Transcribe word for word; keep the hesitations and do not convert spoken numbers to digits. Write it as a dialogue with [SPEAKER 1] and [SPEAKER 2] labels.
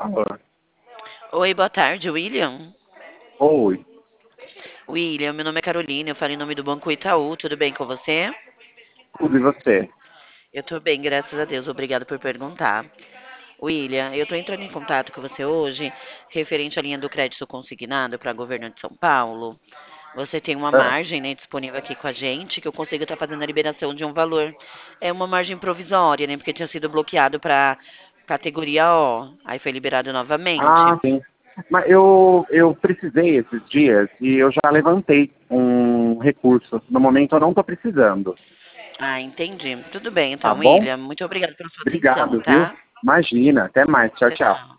[SPEAKER 1] favor.
[SPEAKER 2] Oi, boa tarde, William.
[SPEAKER 1] Oi,
[SPEAKER 2] William, meu nome é Carolina, eu falo em nome do Banco Itaú, tudo bem com você?
[SPEAKER 1] tudo e você?
[SPEAKER 2] Eu tô bem, graças a Deus, obrigado por perguntar. William, eu tô entrando em contato com você hoje, referente à linha do crédito consignado para governo de São Paulo. Você tem uma
[SPEAKER 1] Ah,
[SPEAKER 2] margem, né, disponível aqui com a gente, que eu consigo estar fazendo a liberação de um valor. É uma margem provisória, né, porque tinha sido bloqueado para categoria O, aí foi liberado
[SPEAKER 1] ah,
[SPEAKER 2] novamente.
[SPEAKER 1] sim. Mas eu, eu precisei esses dias e eu já levantei um recurso. No momento eu não estou precisando,
[SPEAKER 2] Ah, entendi. Tudo bem,
[SPEAKER 1] tá
[SPEAKER 2] então,
[SPEAKER 1] bom?
[SPEAKER 2] William. Muito obrigada pela sua atenção,
[SPEAKER 1] Obrigado, viu?
[SPEAKER 2] tá?
[SPEAKER 1] Imagina. Até mais. Tchau,
[SPEAKER 2] Tchau,
[SPEAKER 1] tchau.
[SPEAKER 2] tchau.